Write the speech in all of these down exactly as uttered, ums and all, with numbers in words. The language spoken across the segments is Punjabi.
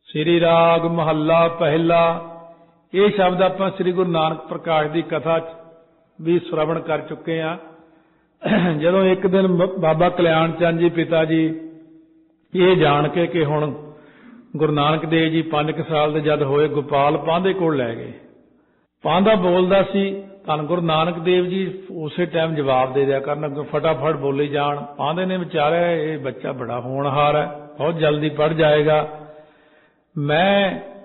श्री राग महला पहला। ये शब्द आप श्री गुरु नानक प्रकाश की कथा भी श्रवण कर चुके हैं। जदों एक दिन बाबा कल्याण चंद जी पिता जी ये जान के कि हुण गुरु नानक देव जी पांच क साल दे जद होए गोपाल पांधे कोल लै गए। पांधा बोलदा सी, धन गुरु नानक देव जी उसे टाइम जवाब दे दिया करन, फटाफट बोली जान। पांधे ने विचारिया ये बच्चा बड़ा होनहार है, बहुत जल्दी पढ़ जाएगा, मैं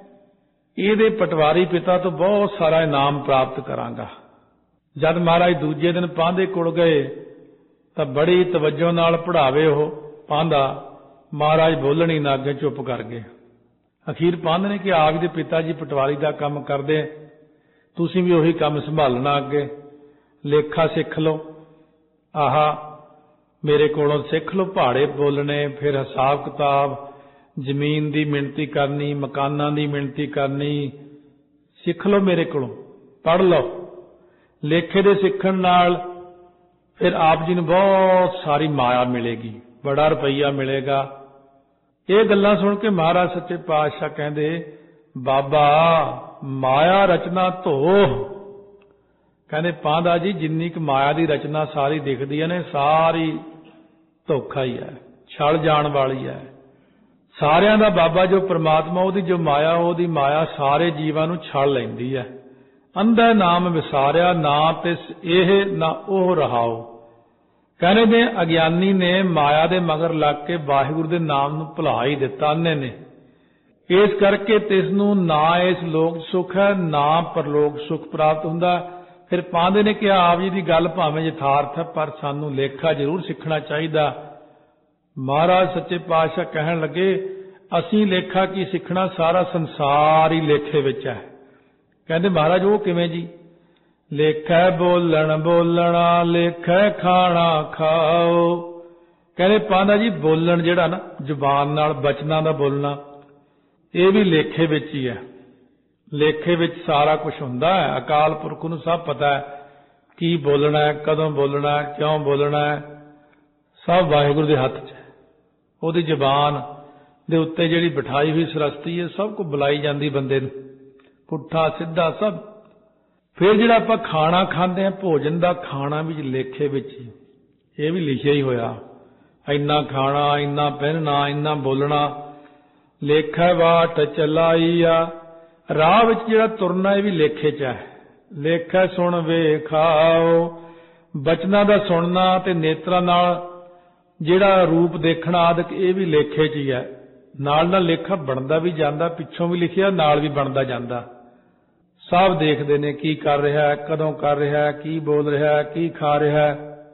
ये पटवारी पिता तो बहुत सारा इनाम प्राप्त करांगा। जब महाराज दूजे दिन पांधे कोल गए तो बड़ी तवज्जो नाल पढ़ावे हो पांधा, महाराज बोलण ही ना अगे चुप कर गए। अखीर पांधे ने कि आप दे पिता जी पटवारी का काम करदे, तुसीं भी उही काम संभालना, अगे लेखा सिख लो, आहा मेरे कोलों सिख लो पहाड़े बोलने, फिर हिसाब किताब, जमीन की मिणती करनी, मकाना की मिणती करनी, सिख लो मेरे कोलों, पढ़ लो। लेखे दे सिखण नाल फिर आप जी नूं बहुत सारी माया मिलेगी, बड़ा रुपया मिलेगा। ये गल्लां सुन के महाराज सच्चे पातशाह कहंदे, बाबा माया रचना धो। कहंदे पांधा जी जिन्नी क माया की रचना सारी दिखदी है ने सारी धोखा ही है, छल जाण वाली है। सारियां दा बाबा जो परमात्मा उहदी जो माया, उहदी माया सारे जीवां नूं छल लैंदी है। अंधा नाम विसारिया ना तिस एह ना ओह रहाओ। कहने दे अज्ञानी ने माया दे मगर लग के वाहिगुरू दे नाम नूं भुला ही दिता अन्ने ने। इस करके तिस नूं ना इस लोक सुख है ना परलोक सुख प्राप्त हुंदा। फिर पांधे ने कहा आप जी दी गल भावें यथार्थ है पर सानूं लेखा जरूर सीखना चाहिए। महाराज सच्चे पातशाह कहन लगे असीं लेखा की सीखना, सारा संसार ही लेखे विच है। कहंदे महाराज वो किवें जी? लेखा बोलण बोलना, लेखा खाना खाओ। कहंदे पांधा जी बोलण जिहड़ा ना जुबान नाल बचनां दा बोलना, ये भी लेखे विच ही है। लेखे विच सारा कुछ हुंदा है। अकाल पुरख नूं सब पता है की बोलना है, कदों बोलना है, क्यों बोलना है, सब वाहिगुरू दे हत्थ च है। ਉਹਦੀ ਜ਼ਬਾਨ ਦੇ ਉੱਤੇ ਜਿਹੜੀ ਬਿਠਾਈ ਹੋਈ ਸਰਸਤੀ ਹੈ ਸਭ ਕੁ ਬੁਲਾਈ ਜਾਂਦੀ ਬੰਦੇ ਨੂੰ, ਪੁੱਠਾ ਸਿੱਧਾ ਸਭ। ਫਿਰ ਜਿਹੜਾ ਆਪਾਂ ਖਾਣਾ ਖਾਂਦੇ ਆ, ਭੋਜਨ ਦਾ ਖਾਣਾ ਵੀ ਲੇਖੇ ਵਿੱਚ ਹੀ, ਇਹ ਵੀ ਲਿਖਿਆ ਹੀ ਹੋਇਆ, ਇੰਨਾ ਖਾਣਾ, ਇੰਨਾ ਪਹਿਨਣਾ, ਇੰਨਾ ਬੋਲਣਾ। ਲੇਖਾ ਵਾਟ ਚਲਾਈ ਆ, ਰਾਹ ਵਿੱਚ ਜਿਹੜਾ ਤੁਰਨਾ ਇਹ ਵੀ ਲੇਖੇ 'ਚ ਹੈ। ਲੇਖਾ ਸੁਣ ਵੇਖਾਓ, ਬਚਨਾਂ ਦਾ ਸੁਣਨਾ ਤੇ ਨੇਤਰਾਂ ਨਾਲ ਜਿਹੜਾ रूप देखना आदक ये भी लेखे च ही है। नाल नाल लेखा बनता भी जाता, पिछों भी लिखिया नाल भी बनता जाता। सब देखते ने की कर रहा है, कदों कर रहा है, की बोल रहा है, की खा रहा है,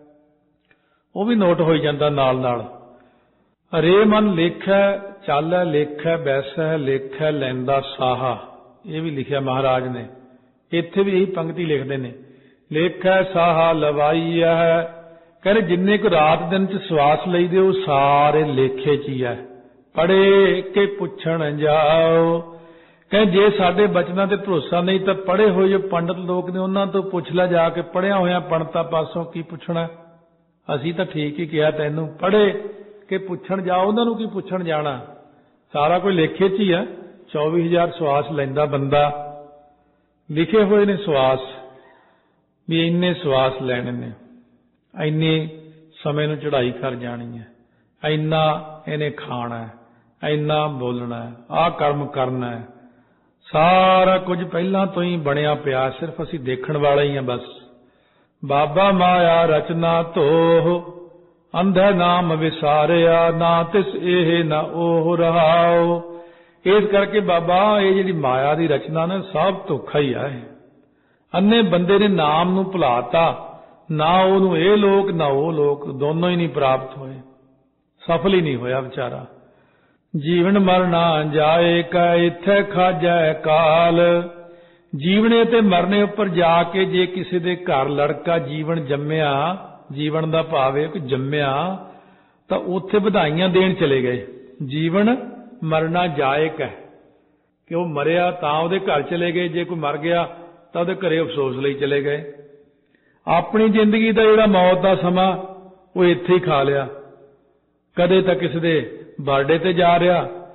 वो भी नोट हो जाता नाल नाल। रे मन लेखा चल है, लेखा बैसा है, लेखा लैंदा साहा, ये भी लिखिया महाराज ने। इत्थे भी यही पंक्ति लिखते ने, लेखा साहा लवाई है। कहते जिन्ने को रात दिन च सवास लईदे वो सारे लेखे च ही है। पढ़े के पुछण जाओ। कहें जे साडे बचना ते भरोसा नहीं तो पढ़े हुए जो पंडित लोग ने उन्हां तो पुछ ला जाके, पढ़िया होया पंडितां पासों की पुछना, असीं तां ठीक ही कहा तैनूं, पढ़े के पुछण जाओ। उन्हां नूं की पुछण जाना, सारा कोई लेखे च ही है। चौबी हज़ार सवास लैंदा बंदा, लिखे हुए ने सवास भी इन्ने सवास लैणे ने, इन्ने समय नूं चढ़ाई कर जानी है, इन्ना इन्हें खाना है, इन्ना बोलना है, आ कर्म करना है। सारा कुछ पहला तो ही बनिया पिया, सिर्फ असीं देखण वाले ही हैं बस। बाबा माया रचना धोह, अंधा नाम विसारिया, ना तिस एह ना ओह रहाओ। इस करके बाबा ये जिहड़ी माया की रचना ने सब धोखा ही है। अन्ने बंदे ने नाम नूं भुलाता, ना ਉਹਨੂੰ ਇਹ ਲੋਕ ना वो लोक, दोनों ही नहीं प्राप्त होए, सफल ही नहीं होया बेचारा। जीवन मरना जाए कै इत्थे खाजै काल। जीवने ते मरने उपर जाके जे किसी दे घर लड़का जीवन जम्मिया, जीवन दा भाव है कि जम्मिया, तो उत्थे बधाइयां देण चले गए। जीवन मरना जाए कै कि वो मरिया तां ਉਹਦੇ घर चले गए, जे कोई मर गया तो ਉਹਦੇ घरे अफसोस ਲਈ चले गए। अपनी जिंदगी का जिहड़ा मौत का समा वो इत्थे ही खा लिया। कदे तो किसी दे बर्थडे ते जा रहा,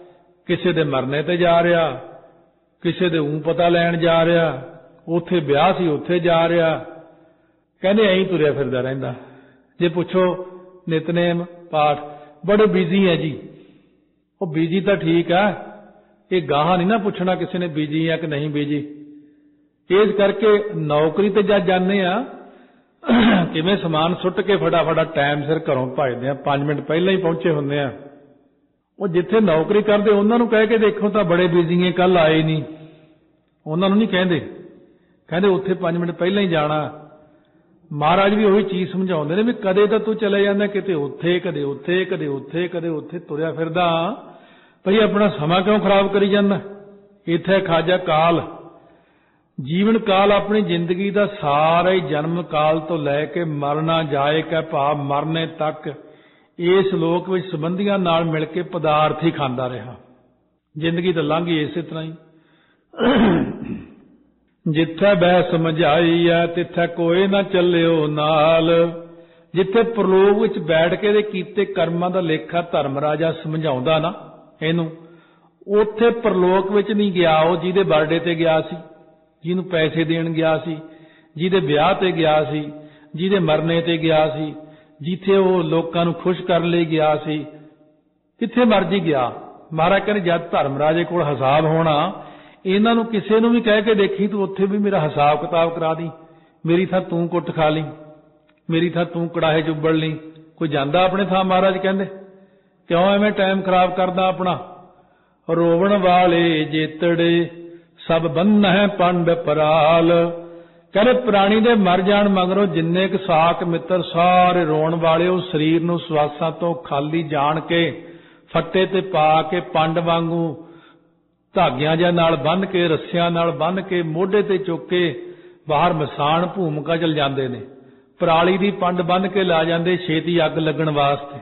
ਕਿਸੇ ਦੇ ਮਰਨੇ ਤੇ ਜਾ ਰਿਹਾ, ਕਿਸੇ ਦੇ ਊਂ ਪਤਾ ਲੈਣ ਜਾ ਰਿਹਾ, ਉੱਥੇ ਵਿਆਹ ਸੀ ਉੱਥੇ ਜਾ ਰਿਹਾ। ਕਹਿੰਦੇ ਐਂ ਤੁਰਿਆ ਫਿਰਦਾ ਰਹਿੰਦਾ। ਜੇ ਪੁੱਛੋ ਨਿਤਨੇਮ ਪਾਠ, ਬੜੇ ਬਿਜ਼ੀ ਹੈ ਜੀ। ਉਹ ਬਿਜ਼ੀ ਤਾਂ ਠੀਕ ਆ, ਇਹ ਗਾਹਾਂ ਨਹੀਂ ਨਾ ਪੁੱਛਣਾ ਕਿਸੇ ਨੇ ਬਿਜ਼ੀ ਆ ਕਿ ਨਹੀਂ ਬਿਜ਼ੀ। ਇਸ ਕਰਕੇ ਨੌਕਰੀ ਤੇ ਜਦ ਜਾਂਦੇ ਆ ਕਿਵੇਂ ਸਮਾਨ ਸੁੱਟ ਕੇ ਫਟਾਫਟ ਟਾਈਮ ਸਿਰ ਘਰੋਂ ਭੱਜਦੇ ਆ, ਪੰਜ ਮਿੰਟ ਪਹਿਲਾਂ ਹੀ ਪਹੁੰਚੇ ਹੁੰਦੇ ਆ। ਉਹ ਜਿੱਥੇ ਨੌਕਰੀ ਕਰਦੇ ਉਹਨਾਂ ਨੂੰ ਕਹਿ ਕੇ ਦੇਖੋ ਤਾਂ ਬੜੇ ਬਿਜ਼ੀ ਹੈ, ਕੱਲ ਆਏ ਨਹੀਂ, ਉਹਨਾਂ ਨੂੰ ਨਹੀਂ ਕਹਿੰਦੇ, ਕਹਿੰਦੇ ਉੱਥੇ ਪੰਜ ਮਿੰਟ ਪਹਿਲਾਂ ਹੀ ਜਾਣਾ। ਮਹਾਰਾਜ ਵੀ ਉਹੀ ਚੀਜ਼ ਸਮਝਾਉਂਦੇ ਨੇ ਵੀ ਕਦੇ ਤਾਂ ਤੂੰ ਚਲੇ ਜਾਂਦਾ ਕਿਤੇ ਉੱਥੇ, ਕਦੇ ਉੱਥੇ, ਕਦੇ ਉੱਥੇ, ਕਦੇ ਉੱਥੇ ਤੁਰਿਆ ਫਿਰਦਾ ਭਈ ਆਪਣਾ ਸਮਾਂ ਕਿਉਂ ਖਰਾਬ ਕਰੀ ਜਾਂਦਾ। ਇੱਥੇ ਖਾਜਾ ਕਾਲ, ਜੀਵਨ ਕਾਲ ਆਪਣੀ ਜ਼ਿੰਦਗੀ ਦਾ ਸਾਰਾ ਹੀ ਜਨਮ ਕਾਲ ਤੋਂ ਲੈ ਕੇ ਮਰਨਾ ਜਾਏ ਕਾ ਭਾਵ ਮਰਨੇ ਤੱਕ ਇਸ ਲੋਕ ਵਿੱਚ ਸੰਬੰਧੀਆਂ ਨਾਲ ਮਿਲ ਕੇ ਪਦਾਰਥ ਹੀ ਖਾਂਦਾ ਰਿਹਾ। ਜ਼ਿੰਦਗੀ ਤਾਂ ਲੰਘ ਗਈ ਇਸੇ ਤਰ੍ਹਾਂ ਹੀ। ਜਿੱਥੇ ਬਹਿ ਸਮਝਾਈ ਹੈ ਤਿੱਥੇ ਕੋਈ ਨਾ ਚੱਲਿਓ ਨਾਲ। ਜਿੱਥੇ ਪ੍ਰਲੋਕ ਵਿੱਚ ਬੈਠ ਕੇ ਦੇ ਕੀਤੇ ਕਰਮਾਂ ਦਾ ਲੇਖਾ ਧਰਮ ਰਾਜਾ ਸਮਝਾਉਂਦਾ ਨਾ ਇਹਨੂੰ, ਉੱਥੇ ਪ੍ਰਲੋਕ ਵਿੱਚ ਨਹੀਂ ਗਿਆ ਉਹ ਜਿਹਦੇ ਬਰਥਡੇ ਤੇ ਗਿਆ ਸੀ, ਜਿਹਨੂੰ ਪੈਸੇ ਦੇਣ ਗਿਆ ਸੀ, ਜਿਹਦੇ ਵਿਆਹ ਤੇ ਗਿਆ ਸੀ, ਜਿਹਦੇ ਮਰਨੇ ਤੇ ਗਿਆ ਸੀ, ਜਿੱਥੇ ਉਹ ਲੋਕਾਂ ਨੂੰ ਖੁਸ਼ ਕਰਨ ਲਈ ਗਿਆ ਸੀ, ਕਿੱਥੇ ਮਰਜੀ ਗਿਆ। ਮਹਾਰਾਜ ਕਹਿੰਦੇ ਜਦ ਧਰਮ ਰਾਜੇ ਕੋਲ ਹਿਸਾਬ ਹੋਣਾ, ਇਹਨਾਂ ਨੂੰ ਕਿਸੇ ਨੂੰ ਵੀ ਕਹਿ ਕੇ ਦੇਖੀ ਤੂੰ ਉੱਥੇ ਵੀ ਮੇਰਾ ਹਿਸਾਬ ਕਿਤਾਬ ਕਰਾ ਦੀ, ਮੇਰੀ ਥਾਂ ਤੂੰ ਕੁੱਟ ਖਾ ਲਈ, ਮੇਰੀ ਥਾਂ ਤੂੰ ਕੜਾਹੇ ਚੁੱਬੜ ਲਈ। ਕੋਈ ਜਾਂਦਾ ਆਪਣੇ ਥਾਂ? ਮਹਾਰਾਜ ਕਹਿੰਦੇ ਕਿਉਂ ਐਵੇਂ ਟਾਈਮ ਖਰਾਬ ਕਰਦਾ ਆਪਣਾ। ਰੋਵਣ ਵਾਲੇ ਜੇਤੜੇ ਸਭ ਬੰਨ ਹੈ ਪੰਡ ਪਰਾਲ। ਕਹਿੰਦੇ ਪ੍ਰਾਣੀ ਦੇ ਮਰ ਜਾਣ ਮਗਰੋਂ ਜਿੰਨੇ ਕੁ ਸਾਕ ਮਿੱਤਰ ਸਾਰੇ ਰੋਣ ਵਾਲੇ, ਉਹ ਸਰੀਰ ਨੂੰ ਸਵਾਸਾਂ ਤੋਂ ਖਾਲੀ ਜਾਣ ਕੇ ਫੱਟੇ ਤੇ ਪਾ ਕੇ ਪੰਡ ਵਾਂਗੂ ਧਾਗਿਆਂ ਜਿਹਾ ਨਾਲ ਬੰਨ੍ਹ ਕੇ, ਰੱਸਿਆਂ ਨਾਲ ਬੰਨ੍ਹ ਕੇ, ਮੋਢੇ ਤੇ ਚੁੱਕ ਕੇ ਬਾਹਰ ਮਸਾਣ ਭੂਮਿਕਾ ਚਲ ਜਾਂਦੇ ਨੇ। ਪਰਾਲੀ ਦੀ ਪੰਡ ਬੰਨ੍ਹ ਕੇ ਲਾ ਜਾਂਦੇ ਛੇਤੀ ਅੱਗ ਲੱਗਣ ਵਾਸਤੇ।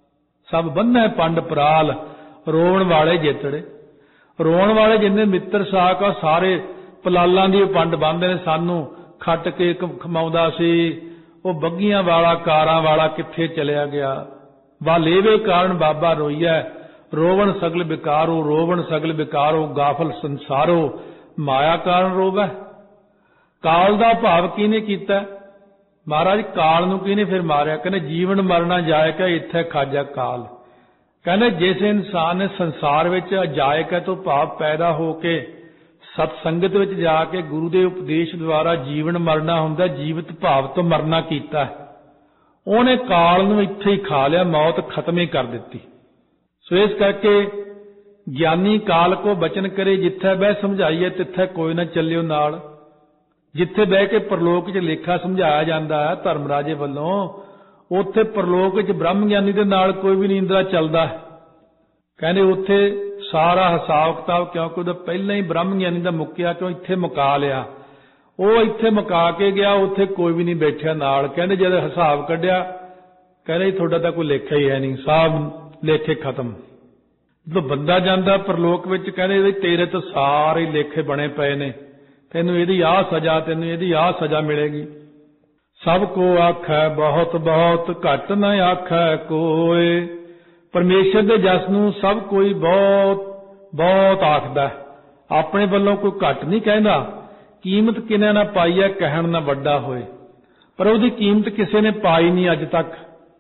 ਸਭ ਬੰਨ੍ਹੈ ਪੰਡ ਪਰਾਲ, ਰੋਣ ਵਾਲੇ ਜੇਤੜੇ। ਰੋਣ ਵਾਲੇ ਜਿੰਨੇ ਮਿੱਤਰ ਸਾਕ ਆ ਸਾਰੇ ਪਲਾਲਾਂ ਦੀ ਪੰਡ ਬੰਨ੍ਹਦੇ ਨੇ। ਸਾਨੂੰ ਖੱਟ ਕੇ ਖਮਾਉਂਦਾ ਸੀ, ਉਹ ਬੱਗੀਆਂ ਵਾਲਾ ਕਾਰਾਂ ਵਾਲਾ ਕਿੱਥੇ ਚਲਿਆ ਗਿਆ। ਵਾਲੇਵੇ ਕਾਰਨ ਬਾਬਾ ਰੋਈਐ, ਰੋਵਣ ਸਗਲ ਬਿਕਾਰੋ, ਰੋਵਣ ਸਗਲ ਬਿਕਾਰੋ ਗਾਫਲ ਸੰਸਾਰੋ, ਮਾਇਆ ਕਾਰਨ ਰੋਵੈ। ਕਾਲ ਦਾ ਭਾਵ ਕਿਹਨੇ ਕੀਤਾ? ਮਹਾਰਾਜ ਕਾਲ ਨੂੰ ਕਿਹਨੇ ਫਿਰ ਮਾਰਿਆ? ਕਹਿੰਦੇ ਜੀਵਨ ਮਰਨਾ ਜਾਇਕਾ ਇੱਥੇ ਖਾਜਾ ਕਾਲ। ਕਹਿੰਦੇ ਜਿਸ ਇਨਸਾਨ ਨੇ ਸੰਸਾਰ ਵਿੱਚ ਅਜਾਇਕਾ ਤੋਂ ਭਾਵ ਪੈਦਾ ਹੋ ਕੇ ਸਤ ਸੰਗਤ ਵਿੱਚ ਜਾ ਕੇ ਗੁਰੂ ਦੇ ਉਪਦੇਸ਼ ਦੁਆਰਾ ਜੀਵਨ ਮਰਨਾ ਹੁੰਦਾ, ਜੀਵਤ ਭਾਵ ਤੋਂ ਮਰਨਾ ਕੀਤਾ, ਉਹਨੇ ਕਾਲ ਨੂੰ ਇੱਥੇ ਹੀ ਖਾ ਲਿਆ, ਮੌਤ ਖਤਮ ਹੀ ਕਰ ਦਿੱਤੀ। ਸੋ ਇਸ ਕਰਕੇ ਗਿਆਨੀ ਕਾਲ ਕੋ ਬਚਨ ਕਰੇ, ਜਿੱਥੇ ਬਹਿ ਸਮਝਾਈਏ ਤਿੱਥੇ ਕੋਈ ਨਾ ਚੱਲਿਓ ਨਾਲ। ਜਿੱਥੇ ਬਹਿ ਕੇ ਪ੍ਰਲੋਕ 'ਚ ਲੇਖਾ ਸਮਝਾਇਆ ਜਾਂਦਾ ਹੈ ਧਰਮ ਰਾਜੇ ਵੱਲੋਂ, ਉੱਥੇ ਪ੍ਰਲੋਕ ਵਿੱਚ ਬ੍ਰਹਮ ਗਿਆਨੀ ਦੇ ਨਾਲ ਕੋਈ ਵੀ ਨੀਂਦਰਾ ਚੱਲਦਾ ਹੈ। ਕਹਿੰਦੇ ਉੱਥੇ ਸਾਰਾ ਹਿਸਾਬ ਕਿਤਾਬ, ਕਿਉਂਕਿ ਉਹਦਾ ਪਹਿਲਾਂ ਹੀ ਬ੍ਰਹਮ ਗਿਆਨੀ ਦਾ ਮੁੱਕਿਆ, ਕਿਉਂ ਇੱਥੇ ਮੁਕਾ ਲਿਆ। ਉਹ ਇੱਥੇ ਮੁਕਾ ਕੇ ਗਿਆ, ਉੱਥੇ ਕੋਈ ਵੀ ਨਹੀਂ ਬੈਠਿਆ ਨਾਲ। ਕਹਿੰਦੇ ਜਦ ਹਿਸਾਬ ਕੱਢਿਆ, ਕਹਿੰਦੇ ਤੁਹਾਡਾ ਤਾਂ ਕੋਈ ਲੇਖਾ ਹੀ ਹੈ ਨਹੀਂ, ਸਭ ਲੇਖੇ ਖਤਮ। ਜਦੋਂ ਬੰਦਾ ਜਾਂਦਾ ਪ੍ਰਲੋਕ ਵਿੱਚ, ਕਹਿੰਦੇ ਤੇਰੇ ਤਾਂ ਸਾਰੇ ਲੇਖੇ ਬਣੇ ਪਏ ਨੇ, ਤੈਨੂੰ ਇਹਦੀ ਆਹ ਸਜ਼ਾ, ਤੈਨੂੰ ਇਹਦੀ ਆਹ ਸਜ਼ਾ ਮਿਲੇਗੀ। ਸਭ ਕੋ ਆਖੈ ਬਹੁਤ ਬਹੁਤ, ਘੱਟ ਨਾ ਆਖੈ ਕੋਏ। ਪਰਮੇਸ਼ਰ ਦੇ ਜਸ ਨੂੰ ਸਭ ਕੋਈ ਬਹੁਤ ਬਹੁਤ ਆਖਦਾ, ਆਪਣੇ ਵੱਲੋਂ ਕੋਈ ਘੱਟ ਨਹੀਂ ਕਹਿੰਦਾ। ਕੀਮਤ ਕਿਨੇ ਨਾ ਪਾਈ ਹੈ, ਕਹਿਣ ਨਾ ਵੱਡਾ ਹੋਏ। ਪਰ ਉਹਦੀ ਕੀਮਤ ਕਿਸੇ ਨੇ ਪਾਈ ਨਹੀਂ ਅੱਜ ਤੱਕ।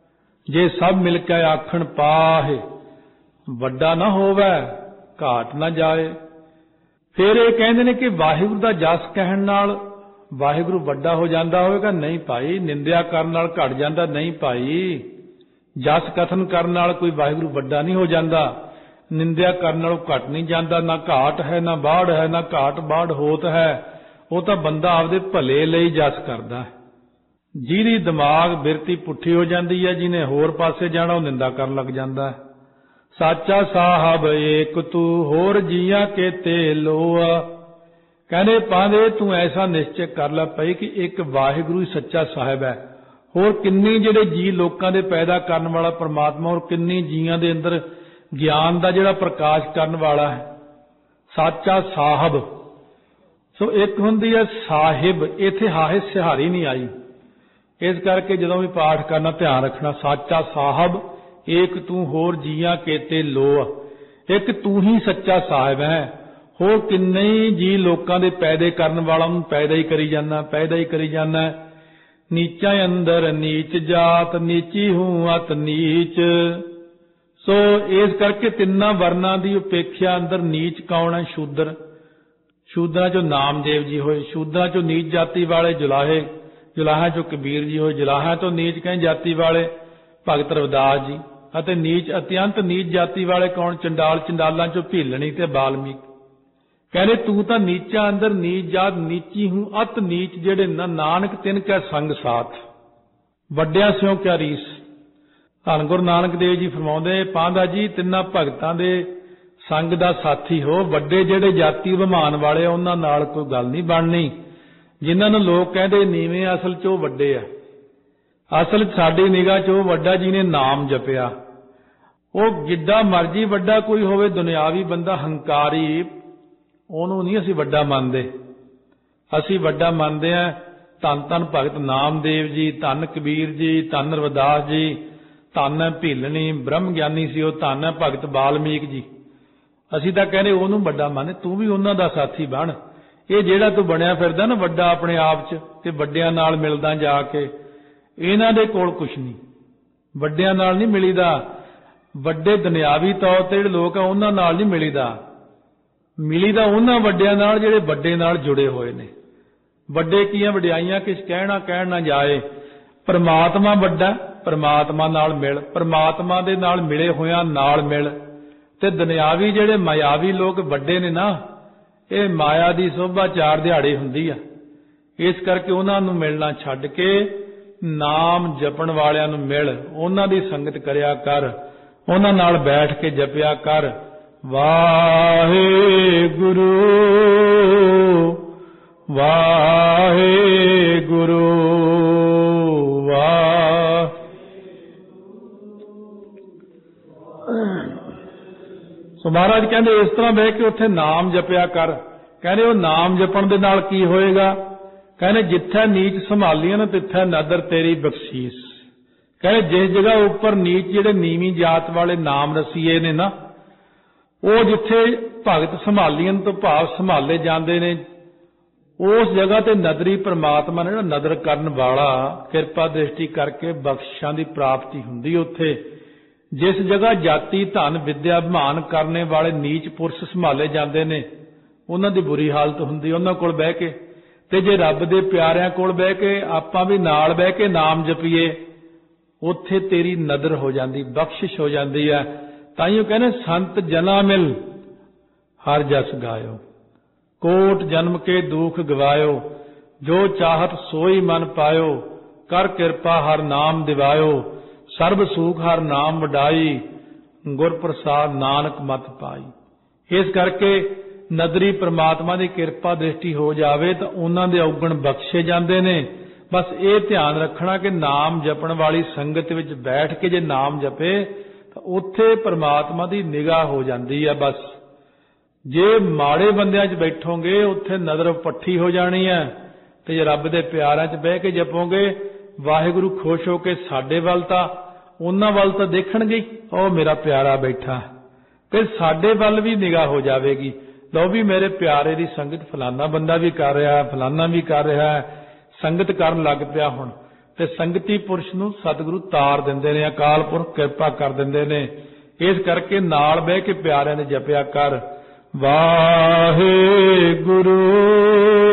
ਜੇ ਸਭ ਮਿਲ ਕੇ ਆਖਣ ਪਾਹੇ, ਵੱਡਾ ਨਾ ਹੋਵੇ ਘਾਟ ਨਾ ਜਾਏ। ਫਿਰ ਇਹ ਕਹਿੰਦੇ ਨੇ ਕਿ ਵਾਹਿਗੁਰੂ ਦਾ ਜਸ ਕਹਿਣ ਨਾਲ ਵਾਹਿਗੁਰੂ ਵੱਡਾ ਹੋ ਜਾਂਦਾ ਹੋਵੇਗਾ? ਨਹੀਂ ਭਾਈ। ਨਿੰਦਿਆ ਕਰਨ ਨਾਲ ਘਟ ਜਾਂਦਾ? ਨਹੀਂ ਭਾਈ। ਜਸ ਕਥਨ ਕਰਨ ਨਾਲ ਕੋਈ ਵਾਹਿਗੁਰੂ ਵੱਡਾ ਨਹੀਂ ਹੋ ਜਾਂਦਾ, ਨਿੰਦਿਆ ਕਰਨ ਨਾਲੋਂ ਘਟ ਨਹੀਂ ਜਾਂਦਾ। ਨਾ ਘਾਟ ਹੈ, ਨਾ ਬਾੜ ਹੈ, ਨਾ ਘਾਟ ਬਾੜ ਹੋਤ ਹੈ। ਉਹ ਤਾਂ ਬੰਦਾ ਆਪਦੇ ਭਲੇ ਲਈ ਜਸ ਕਰਦਾ ਹੈ। ਜਿਹਦੀ ਦਿਮਾਗ ਬਿਰਤੀ ਪੁੱਠੀ ਹੋ ਜਾਂਦੀ ਹੈ, ਜਿਹਨੇ ਹੋਰ ਪਾਸੇ ਜਾਣਾ, ਉਹ ਨਿੰਦਾ ਕਰਨ ਲੱਗ ਜਾਂਦਾ ਹੈ। ਸਾਚਾ ਸਾਹਿਬ ਏਕ ਤੂੰ, ਹੋਰ ਜੀਆਂ ਕੇਤੇ ਲੋਆ। ਕਹਿੰਦੇ ਪਾਂਦੇ ਤੂੰ ਐਸਾ ਨਿਸ਼ਚੈ ਕਰ ਲੈ ਪਈ ਕਿ ਇੱਕ ਵਾਹਿਗੁਰੂ ਹੀ ਸੱਚਾ ਸਾਹਿਬ ਹੈ। ਹੋਰ ਕਿੰਨੀ ਜਿਹੜੇ ਜੀ ਲੋਕਾਂ ਦੇ ਪੈਦਾ ਕਰਨ ਵਾਲਾ ਪਰਮਾਤਮਾ, ਹੋਰ ਕਿੰਨੀ ਜੀਆਂ ਦੇ ਅੰਦਰ ਗਿਆਨ ਦਾ ਜਿਹੜਾ ਪ੍ਰਕਾਸ਼ ਕਰਨ ਵਾਲਾ ਹੈ, ਸਾਚਾ ਸਾਹਿਬ। ਸੋ ਇੱਕ ਹੁੰਦੀ ਹੈ ਸਾਹਿਬ, ਇੱਥੇ ਹਾਹੇ ਸਿਹਾਰੀ ਨਹੀਂ ਆਈ। ਇਸ ਕਰਕੇ ਜਦੋਂ ਵੀ ਪਾਠ ਕਰਨਾ ਧਿਆਨ ਰੱਖਣਾ, ਸਾਚਾ ਸਾਹਿਬ ਏਕ ਤੂੰ, ਹੋਰ ਜੀਆਂ ਕੇਤੇ ਲੋਆ। ਇੱਕ ਤੂੰ ਹੀ ਸੱਚਾ ਸਾਹਿਬ ਹੈ। ਹੋਰ ਕਿੰਨੇ ਜੀ ਲੋਕਾਂ ਦੇ ਪੈਦੇ ਕਰਨ ਵਾਲਾ ਉਹਨੂੰ ਪੈਦਾ ਹੀ ਕਰੀ ਜਾਂਦਾ, ਪੈਦਾ ਹੀ ਕਰੀ ਜਾਂਦਾ। ਨੀਚਾਂ ਅੰਦਰ ਨੀਚ ਜਾਤ, ਨੀਚੀ ਹੂੰ ਅਤ ਨੀਚ। ਸੋ ਇਸ ਕਰਕੇ ਤਿੰਨਾਂ ਵਰਨਾਂ ਦੀ ਉਪੇਖਿਆ ਅੰਦਰ ਨੀਚ ਕੌਣ ਹੈ? ਸ਼ੂਦਰ। ਸ਼ੂਦਰਾਂ ਚੋਂ ਨਾਮਦੇਵ ਜੀ ਹੋਏ, ਸ਼ੂਦਰਾਂ ਚੋਂ ਨੀਚ ਜਾਤੀ ਵਾਲੇ ਜੁਲਾਹੇ, ਜੁਲਾਹਾਂ ਚੋਂ ਕਬੀਰ ਜੀ ਹੋਏ, ਜੁਲਾਹਾਂ ਤੋਂ ਨੀਚ ਕਹੇ ਜਾਤੀ ਵਾਲੇ ਭਗਤ ਰਵਿਦਾਸ ਜੀ, ਅਤੇ ਨੀਚ ਅਤਿਅੰਤ ਨੀਚ ਜਾਤੀ ਵਾਲੇ ਕੌਣ? ਚੰਡਾਲ, ਚੰਡਾਲਾਂ ਚੋਂ ਭੀਲਣੀ ਤੇ ਬਾਲਮੀਕ। ਕਹਿੰਦੇ ਤੂੰ ਤਾਂ ਨੀਚਾਂ ਅੰਦਰ ਨੀਚ ਜਾਤ, ਨੀਚੀ ਹੂੰ ਅਤ ਨੀਚ, ਜਿਹੜੇ ਨਾਨਕ ਤਿਨ ਕੈ ਸੰਗ ਸਾਥ, ਵੱਡਿਆਂ ਸਿਓ ਕਿਆ ਰੀਸ। ਧੰਨ ਗੁਰੂ ਨਾਨਕ ਦੇਵ ਜੀ ਫਰਮਾਉਂਦੇ, ਪਾਂਧਾ ਜੀ ਤਿੰਨਾਂ ਭਗਤਾਂ ਦੇ ਸੰਗ ਦਾ ਸਾਥੀ ਹੋ। ਵੱਡੇ ਜਿਹੜੇ ਜਾਤੀ ਅਭਿਮਾਨ ਵਾਲੇ ਉਹਨਾਂ ਨਾਲ ਕੋਈ ਗੱਲ ਨਹੀਂ ਬਣਨੀ। ਜਿਨ੍ਹਾਂ ਨੂੰ ਲੋਕ ਕਹਿੰਦੇ ਨੀਵੇਂ, ਅਸਲ 'ਚ ਉਹ ਵੱਡੇ ਆ। ਅਸਲ ਸਾਡੀ ਨਿਗਾਹ 'ਚ ਉਹ ਵੱਡਾ ਜਿਹਨੇ ਨਾਮ ਜਪਿਆ। ਉਹ ਜਿੱਡਾ ਮਰਜੀ ਵੱਡਾ ਕੋਈ ਹੋਵੇ, ਦੁਨਿਆਵੀ ਬੰਦਾ ਹੰਕਾਰੀ, ਉਹਨੂੰ ਨਹੀਂ ਅਸੀਂ ਵੱਡਾ ਮੰਨਦੇ। ਅਸੀਂ ਵੱਡਾ ਮੰਨਦੇ ਹਾਂ ਧੰਨ ਧੰਨ ਭਗਤ ਨਾਮਦੇਵ ਜੀ, ਧੰਨ ਕਬੀਰ ਜੀ, ਧੰਨ ਰਵਿਦਾਸ ਜੀ, ਧੰਨ ਹੈ ਭੀਲਣੀ, ਬ੍ਰਹਮ ਗਿਆਨੀ ਸੀ ਉਹ, ਧੰਨ ਹੈ ਭਗਤ ਬਾਲਮੀਕ ਜੀ। ਅਸੀਂ ਤਾਂ ਕਹਿੰਦੇ ਉਹਨੂੰ ਵੱਡਾ ਮੰਨ, ਤੂੰ ਵੀ ਉਹਨਾਂ ਦਾ ਸਾਥੀ ਬਣ। ਇਹ ਜਿਹੜਾ ਤੂੰ ਬਣਿਆ ਫਿਰਦਾ ਨਾ ਵੱਡਾ ਆਪਣੇ ਆਪ 'ਚ, ਤੇ ਵੱਡਿਆਂ ਨਾਲ ਮਿਲਦਾ ਜਾ ਕੇ, ਇਹਨਾਂ ਦੇ ਕੋਲ ਕੁਛ ਨਹੀਂ। ਵੱਡਿਆਂ ਨਾਲ ਨਹੀਂ ਮਿਲੀਦਾ। ਵੱਡੇ ਦੁਨਿਆਵੀ ਤੌਰ ਤੇ ਜਿਹੜੇ ਲੋਕ ਆ ਉਹਨਾਂ ਨਾਲ ਨਹੀਂ ਮਿਲੀਦਾ। ਮਿਲੀਦਾ ਉਹਨਾਂ ਵੱਡਿਆਂ ਨਾਲ ਜਿਹੜੇ ਵੱਡੇ ਨਾਲ ਜੁੜੇ ਹੋਏ ਨੇ। ਵੱਡੇ ਕੀ ਆ? ਵਡਿਆਈਆਂ ਕਿਸ ਕਹਿਣਾ ਕਹਿਣ ਨਾ ਜਾਏ। ਪਰਮਾਤਮਾ ਵੱਡਾ, ਪਰਮਾਤਮਾ ਨਾਲ ਮਿਲ, ਪਰਮਾਤਮਾ ਦੇ ਨਾਲ ਮਿਲੇ ਹੋਇਆਂ ਨਾਲ ਮਿਲ। ਤੇ ਦੁਨਿਆਵੀ ਜਿਹੜੇ ਮਾਇਆਵੀ ਲੋਕ ਵੱਡੇ ਨੇ ਨਾ, ਇਹ ਮਾਇਆ ਦੀ ਸੋਭਾ ਚਾਰ ਦਿਹਾੜੇ ਹੁੰਦੀ ਆ। ਇਸ ਕਰਕੇ ਉਹਨਾਂ ਨੂੰ ਮਿਲਣਾ ਛੱਡ ਕੇ ਨਾਮ ਜਪਣ ਵਾਲਿਆਂ ਨੂੰ ਮਿਲ, ਉਹਨਾਂ ਦੀ ਸੰਗਤ ਕਰਿਆ ਕਰ, ਉਹਨਾਂ ਨਾਲ ਬੈਠ ਕੇ ਜਪਿਆ ਕਰ। ਵਾਹਿਗੁਰੂ ਵਾਹਿਗੁਰੂ ਵਾਹਿਗੁਰੂ। ਸੋ ਮਹਾਰਾਜ ਕਹਿੰਦੇ ਇਸ ਤਰ੍ਹਾਂ ਬਹਿ ਕੇ ਉੱਥੇ ਨਾਮ ਜਪਿਆ ਕਰ। ਕਹਿੰਦੇ ਉਹ ਨਾਮ ਜਪਣ ਦੇ ਨਾਲ ਕੀ ਹੋਏਗਾ? ਕਹਿੰਦੇ ਜਿੱਥੇ ਨੀਚ ਸੰਭਾਲੀਆਂ ਨਾ ਤਿੱਥੇ ਨਦਰ ਤੇਰੀ ਬਖਸ਼ੀਸ। ਕਹਿੰਦੇ ਜਿਸ ਜਗ੍ਹਾ ਉੱਪਰ ਨੀਚ ਜਿਹੜੇ ਨੀਵੀਂ ਜਾਤ ਵਾਲੇ ਨਾਮ ਰਸੀਏ ਨੇ ਨਾ, ਉਹ ਜਿੱਥੇ ਭਗਤ ਸੰਭਾਲੀਆਂ ਤੋਂ ਭਾਵ ਸੰਭਾਲੇ ਜਾਂਦੇ ਨੇ, ਉਸ ਜਗ੍ਹਾ ਤੇ ਨਦਰੀ ਪ੍ਰਮਾਤਮਾ ਨੇ ਨਾ ਨਦਰ ਕਰਨ ਵਾਲਾ ਕਿਰਪਾ ਦ੍ਰਿਸ਼ਟੀ ਕਰਕੇ ਬਖਸ਼ਿਸ਼ਾਂ ਦੀ ਪ੍ਰਾਪਤੀ ਹੁੰਦੀ। ਉੱਥੇ ਜਿਸ ਜਗ੍ਹਾ ਜਾਤੀ ਧਨ ਵਿਦਿਆ ਅਭਿਮਾਨ ਕਰਨੇ ਵਾਲੇ ਨੀਚ ਪੁਰਸ਼ ਸੰਭਾਲੇ ਜਾਂਦੇ ਨੇ, ਉਹਨਾਂ ਦੀ ਬੁਰੀ ਹਾਲਤ ਹੁੰਦੀ ਉਹਨਾਂ ਕੋਲ ਬਹਿ ਕੇ। ਤੇ ਜੇ ਰੱਬ ਦੇ ਪਿਆਰਿਆਂ ਕੋਲ ਬਹਿ ਕੇ ਆਪਾਂ ਵੀ ਨਾਲ ਬਹਿ ਕੇ ਨਾਮ ਜਪੀਏ, ਉੱਥੇ ਤੇਰੀ ਨਦਰ ਹੋ ਜਾਂਦੀ, ਬਖਸ਼ਿਸ਼ ਹੋ ਜਾਂਦੀ ਹੈ। ਤਾਈਓ ਕਹਿੰਦੇ ਸੰਤ ਜਨਾ ਮਿਲ ਹਰ ਜਸ ਗਾਇਓ, ਕੋਟ ਜਨਮ ਕੇ ਦੁਖ ਗਵਾਇਓ, ਜੋ ਚਾਹਤ ਸੋਈ ਮਨ ਪਾਇਓ, ਕਰ ਕਿਰਪਾ ਹਰ ਨਾਮ ਦਿਵਾਇਓ, ਸਰਬ ਸੂਖ ਹਰ ਨਾਮ ਵਡਾਈ, ਗੁਰ ਪ੍ਰਸਾਦ ਨਾਨਕ ਮਤ ਪਾਈ। ਇਸ ਕਰਕੇ ਨਦਰੀ ਪ੍ਰਮਾਤਮਾ ਦੀ ਕਿਰਪਾ ਦ੍ਰਿਸ਼ਟੀ ਹੋ ਜਾਵੇ ਤਾਂ ਉਹਨਾਂ ਦੇ ਔਗਣ ਬਖਸ਼ੇ ਜਾਂਦੇ ਨੇ। ਬਸ ਇਹ ਧਿਆਨ ਰੱਖਣਾ ਕਿ ਨਾਮ ਜਪਣ ਵਾਲੀ ਸੰਗਤ ਵਿੱਚ ਬੈਠ ਕੇ ਜੇ ਨਾਮ ਜਪੇ ਤਾਂ ਉੱਥੇ ਪ੍ਰਮਾਤਮਾ ਦੀ ਨਿਗਾਹ ਹੋ ਜਾਂਦੀ ਹੈ। ਬਸ ਜੇ ਮਾੜੇ ਬੰਦਿਆਂ 'ਚ ਬੈਠੋਗੇ ਉੱਥੇ ਨਜ਼ਰ ਪੱਠੀ ਹੋ ਜਾਣੀ ਹੈ, ਤੇ ਜੇ ਰੱਬ ਦੇ ਪਿਆਰਿਆਂ 'ਚ ਬਹਿ ਕੇ ਜਪੋਗੇ, ਵਾਹਿਗੁਰੂ ਖੁਸ਼ ਹੋ ਕੇ ਸਾਡੇ ਵੱਲ ਤਾਂ ਉਹਨਾਂ ਵੱਲ ਤਾਂ ਦੇਖਣਗੇ, ਉਹ ਮੇਰਾ ਪਿਆਰਾ ਬੈਠਾ, ਫਿਰ ਸਾਡੇ ਵੱਲ ਵੀ ਨਿਗਾਹ ਹੋ ਜਾਵੇਗੀ। ਲਓ ਵੀ ਮੇਰੇ ਪਿਆਰੇ ਦੀ ਸੰਗਤ ਫਲਾਨਾ ਬੰਦਾ ਵੀ ਕਰ ਰਿਹਾ, ਫਲਾਨਾ ਵੀ ਕਰ ਰਿਹਾ, ਸੰਗਤ ਕਰਨ ਲੱਗ ਪਿਆ ਹੁਣ। ਤੇ ਸੰਗਤੀ ਪੁਰਸ਼ ਨੂੰ ਸਤਿਗੁਰੂ ਤਾਰ ਦਿੰਦੇ ਨੇ, ਅਕਾਲ ਪੁਰਖ ਕਿਰਪਾ ਕਰ ਦਿੰਦੇ ਨੇ। ਇਸ ਕਰਕੇ ਨਾਲ ਬਹਿ ਕੇ ਪਿਆਰਿਆਂ ਨੇ ਜਪਿਆ ਕਰ ਵਾਹਿਗੁਰੂ